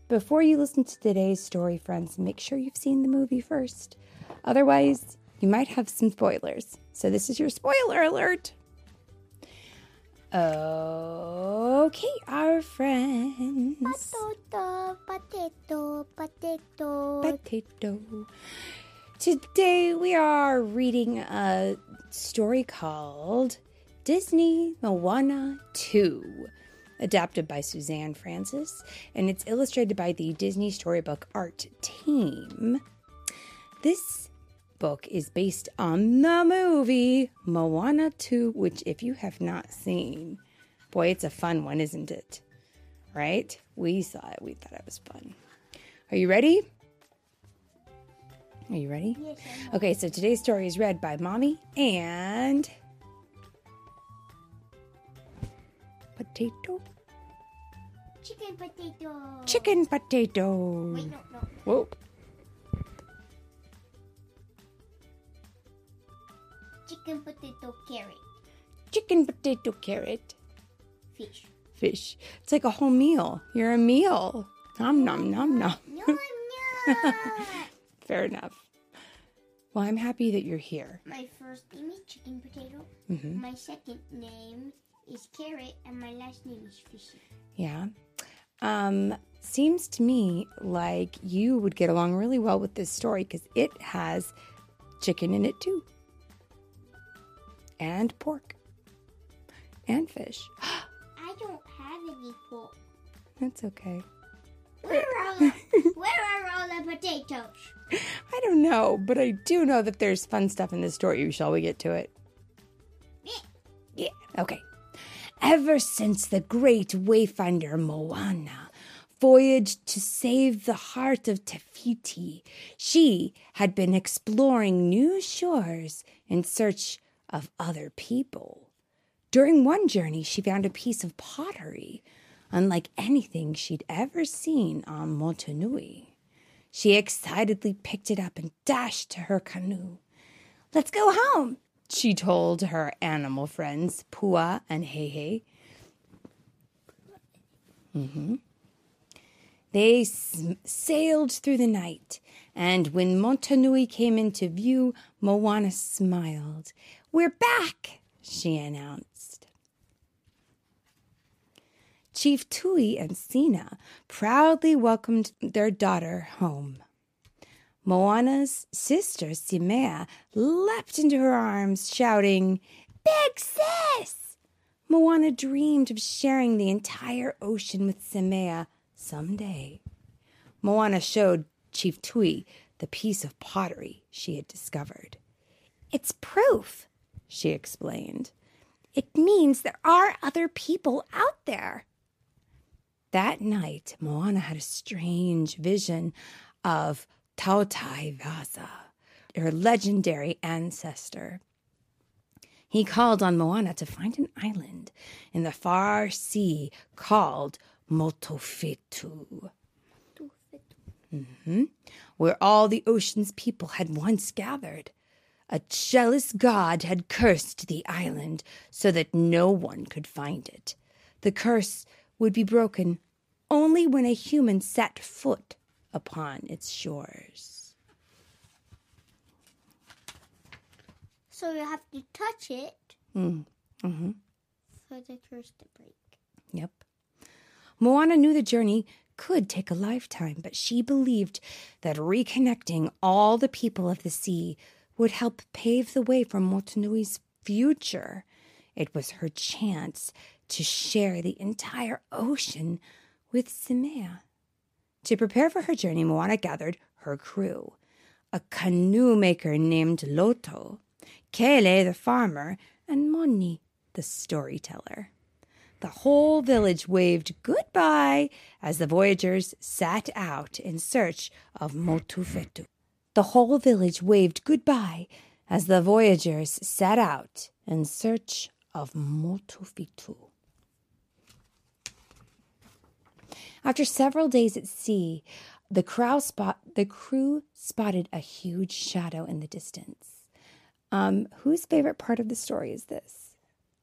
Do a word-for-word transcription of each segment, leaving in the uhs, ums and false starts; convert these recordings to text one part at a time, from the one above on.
Before you listen to today's story, friends, make sure you've seen the movie first. Otherwise, you might have some spoilers. So this is your spoiler alert. Okay, our friends. Potato, potato, potato. Potato. Today we are reading a story called Disney Moana two, adapted by Suzanne Francis, and it's illustrated by the Disney Storybook Art team. This book is based on the movie Moana two, which if you have not seen, boy, it's a fun one, isn't it? Right? We saw it. We thought it was fun. Are you ready? Are you ready? Yes, I'm Okay, so today's story is read by Mommy and Potato. Chicken potato. Chicken Potato. Wait, no, no. Whoa. Chicken potato carrot. Chicken Potato Carrot. Fish. Fish. It's like a whole meal. You're a meal. Nom, nom, nom, nom. No, I'm not. Fair enough. Well, I'm happy that you're here. My first name is chicken potato. Mm-hmm. My second name is carrot, and my last name is fishy. Yeah. Um, seems to me like you would get along really well with this story because it has chicken in it too. And pork. And fish. I don't have any pork. That's okay. Where are all the, where are all the potatoes? I don't know, but I do know that there's fun stuff in this story. Shall we get to it? Yeah. Yeah, okay. Ever since the great wayfinder Moana voyaged to save the heart of Te Fiti, she had been exploring new shores in search of other people. During one journey, she found a piece of pottery, unlike anything she'd ever seen on Motunui. She excitedly picked it up and dashed to her canoe. "Let's go home," she told her animal friends, Pua and Heihei. Mm-hmm. They s- sailed through the night, and when Motunui came into view, Moana smiled. "We're back," she announced. Chief Tui and Sina proudly welcomed their daughter home. Moana's sister, Simea, leapt into her arms, shouting, "Big sis!" Moana dreamed of sharing the entire ocean with Simea someday. Moana showed Chief Tui the piece of pottery she had discovered. "It's proof," she explained. "It means there are other people out there." That night, Moana had a strange vision of Tautai Vaza, her legendary ancestor. He called on Moana to find an island in the far sea called Motofetu, mm-hmm, where all the ocean's people had once gathered. A jealous god had cursed the island so that no one could find it. The curse would be broken only when a human set foot upon its shores. So you have to touch it Mm. Mm-hmm. for the curse to break. Yep. Moana knew the journey could take a lifetime, but she believed that reconnecting all the people of the sea would help pave the way for Motunui's future. It was her chance to share the entire ocean with Simea. To prepare for her journey, Moana gathered her crew, a canoe maker named Loto, Kele the farmer, and Moni the storyteller. The whole village waved goodbye as the voyagers sat out in search of Motufetu. The whole village waved goodbye as the voyagers set out in search of Motufetu. After several days at sea, the, crow spot, the crew spotted a huge shadow in the distance. Um, whose favorite part of the story is this?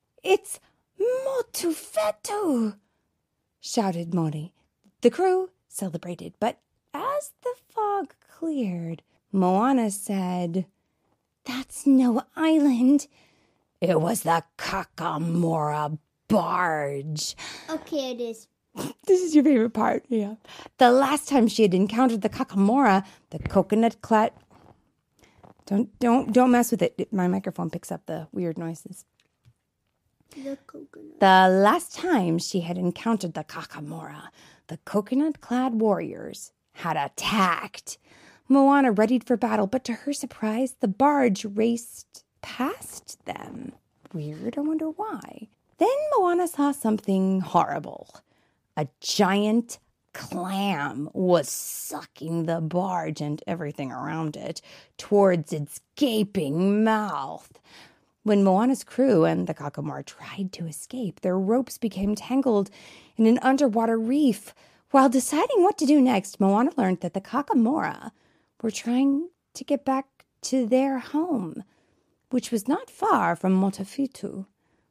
"It's Motufetu!" shouted Moni. The crew celebrated. But as the fog cleared, Moana said, "That's no island. It was the Kakamora barge." Okay, it is. This is your favorite part, yeah. The last time she had encountered the Kakamora, the coconut-clad... Don't, don't, don't mess with it. My microphone picks up the weird noises. The coconut. The last time she had encountered the Kakamora, the coconut-clad warriors had attacked. Moana readied for battle, but to her surprise, the barge raced past them. Weird, I wonder why. Then Moana saw something horrible. A giant clam was sucking the barge and everything around it towards its gaping mouth. When Moana's crew and the Kakamora tried to escape, their ropes became tangled in an underwater reef. While deciding what to do next, Moana learned that the Kakamora were trying to get back to their home, which was not far from Motufitu.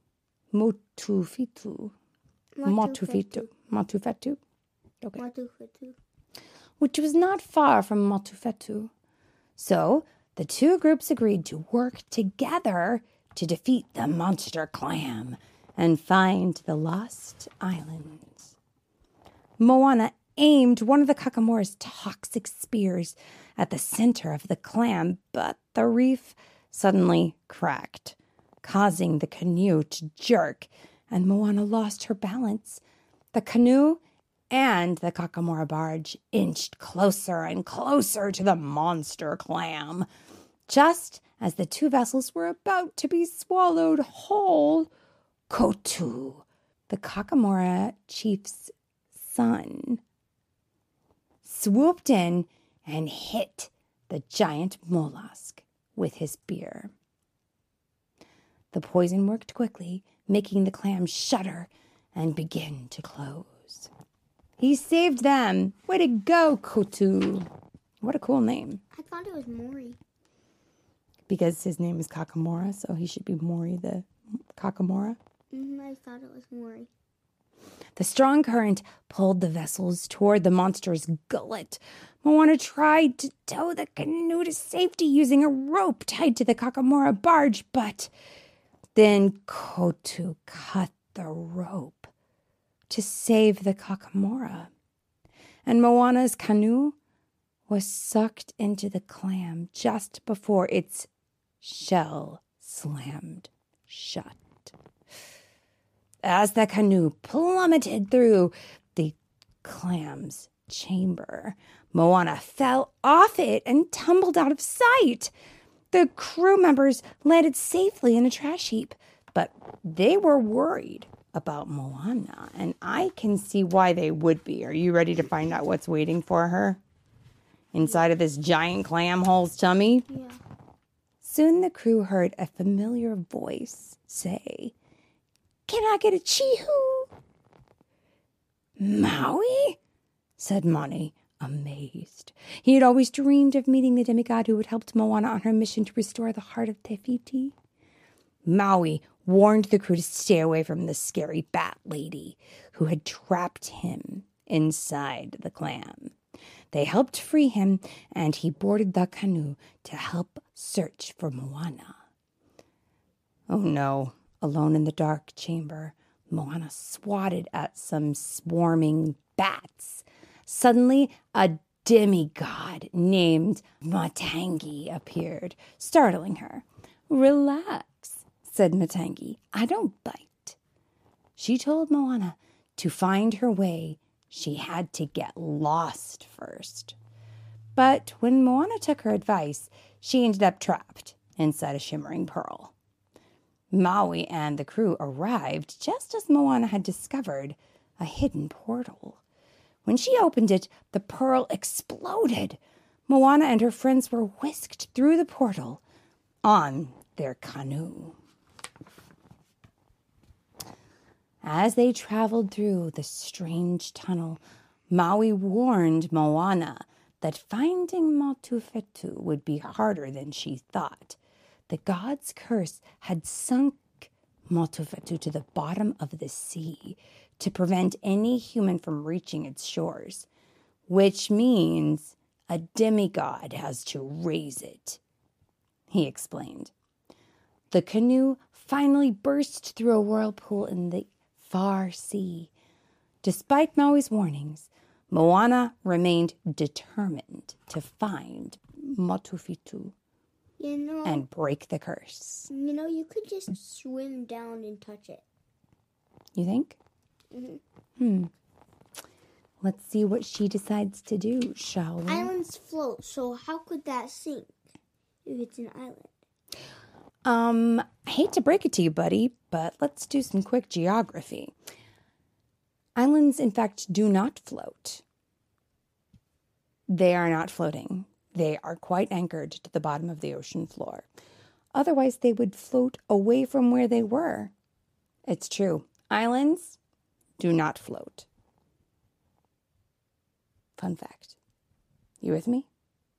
Motufitu. Motufitu. Motufitu. Okay. Motufitu. Which was not far from Motufitu. So the two groups agreed to work together to defeat the monster clam and find the lost islands. Moana aimed one of the Kakamora's toxic spears at the center of the clam, but the reef suddenly cracked, causing the canoe to jerk, and Moana lost her balance. The canoe and the Kakamora barge inched closer and closer to the monster clam. Just as the two vessels were about to be swallowed whole, Kotu, the Kakamora chief's son, swooped in and hit the giant mollusk with his spear. The poison worked quickly, making the clam shudder and begin to close. He saved them. Way to go, Kotu. What a cool name. I thought it was Mori. Because his name is Kakamora, so he should be Mori the Kakamora. Mm-hmm, I thought it was Mori. The strong current pulled the vessels toward the monster's gullet. Moana tried to tow the canoe to safety using a rope tied to the Kakamora barge, but then Kotu cut the rope to save the Kakamora. And Moana's canoe was sucked into the clam just before its shell slammed shut. As the canoe plummeted through the clam's chamber, Moana fell off it and tumbled out of sight. The crew members landed safely in a trash heap, but they were worried about Moana, and I can see why they would be. Are you ready to find out what's waiting for her inside of this giant clam hole's tummy? Yeah. Soon the crew heard a familiar voice say, "Can I get a chee-hoo?" "Maui?" said Mani, amazed. He had always dreamed of meeting the demigod who had helped Moana on her mission to restore the heart of Te Fiti. Maui warned the crew to stay away from the scary bat lady who had trapped him inside the clam. They helped free him, and he boarded the canoe to help search for Moana. Oh no, alone in the dark chamber, Moana swatted at some swarming bats. Suddenly, a demigod named Matangi appeared, startling her. "Relax," said Matangi. "I don't bite." She told Moana to find her way, she had to get lost first. But when Moana took her advice, she ended up trapped inside a shimmering pearl. Maui and the crew arrived just as Moana had discovered a hidden portal. When she opened it, the pearl exploded. Moana and her friends were whisked through the portal on their canoe. As they traveled through the strange tunnel, Maui warned Moana that finding Motufitu would be harder than she thought. The god's curse had sunk Motufitu to the bottom of the sea to prevent any human from reaching its shores. which means a demigod has to raise it, he explained. The canoe finally burst through a whirlpool in the far sea. Despite Maui's warnings, Moana remained determined to find Motufitu You know, and break the curse. you know, you could just swim down and touch it. You think? Mm-hmm. Hmm. Let's see what she decides to do, shall we? Islands float, so how could that sink if it's an island? Um, I hate to break it to you, buddy, but let's do some quick geography. Islands, in fact, do not float. They are not floating. They are quite anchored to the bottom of the ocean floor. Otherwise, they would float away from where they were. It's true. Islands do not float. Fun fact. You with me?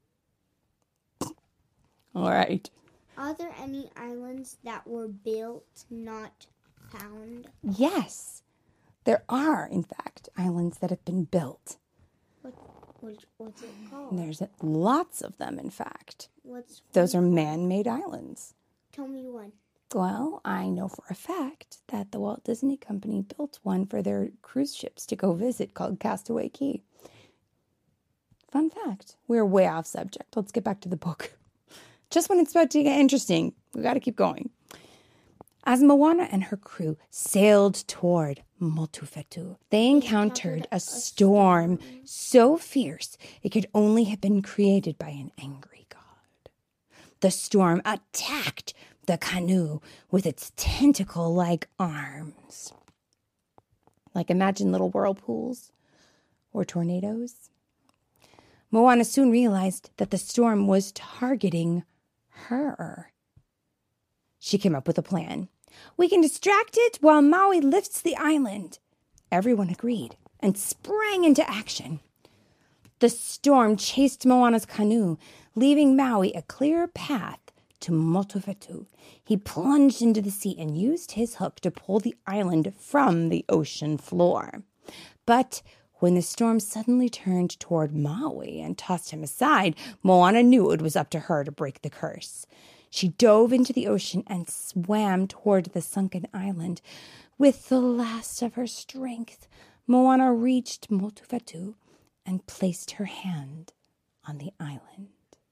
All right. Are there any islands that were built, not found? Yes, there are, in fact, islands that have been built. What, what what's it called? And there's lots of them, in fact. What's Those are man-made islands. Tell me one. Well, I know for a fact that the Walt Disney Company built one for their cruise ships to go visit called Castaway Cay. Fun fact. We're way off subject. Let's get back to the book. Just when it's about to get interesting, we got to keep going. As Moana and her crew sailed toward Motufitu, they encountered a storm so fierce it could only have been created by an angry god. The storm attacked the canoe with its tentacle-like arms. Like imagine little whirlpools or tornadoes. Moana soon realized that the storm was targeting her. She came up with a plan. We can distract it while Maui lifts the island. Everyone agreed and sprang into action. The storm chased Moana's canoe, leaving Maui a clear path to Motufitu. He plunged into the sea and used his hook to pull the island from the ocean floor. But when the storm suddenly turned toward Maui and tossed him aside, Moana knew it was up to her to break the curse. She dove into the ocean and swam toward the sunken island. With the last of her strength, Moana reached Motufitu and placed her hand on the island.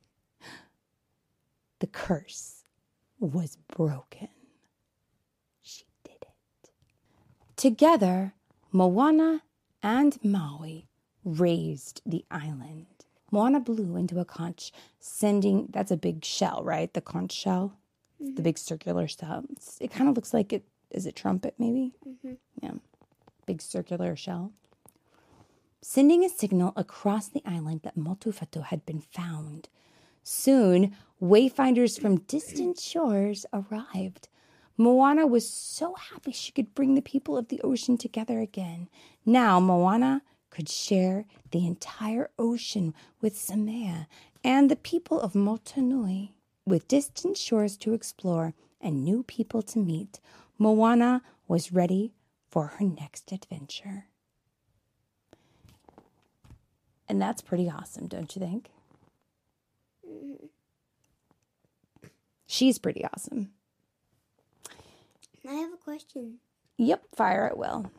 The curse was broken. She did it. Together, Moana and Maui raised the island. Moana blew into a conch, sending, that's a big shell, right? The conch shell, mm-hmm. The big circular shell. It's, it kind of looks like it, is it trumpet maybe? Mm-hmm. Yeah, big circular shell. Sending a signal across the island that Motufitu had been found. Soon, wayfinders from distant shores arrived. Moana was so happy she could bring the people of the ocean together again. Now Moana could share the entire ocean with Samea and the people of Motunui. With distant shores to explore and new people to meet, Moana was ready for her next adventure. And that's pretty awesome, don't you think? Mm-hmm. She's pretty awesome. I have a question. Yep, fire at will.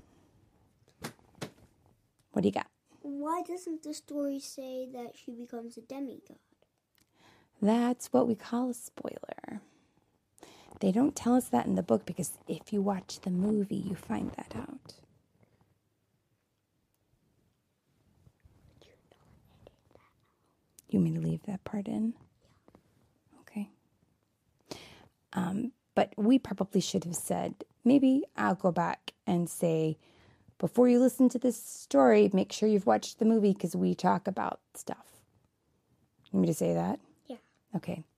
What do you got? Why doesn't the story say that she becomes a demigod? That's what we call a spoiler. They don't tell us that in the book because if you watch the movie, you find that out. You want me to leave that part in? Okay. Um, but we probably should have said, maybe I'll go back and say, before you listen to this story, make sure you've watched the movie because we talk about stuff. You want me to say that? Yeah. Okay.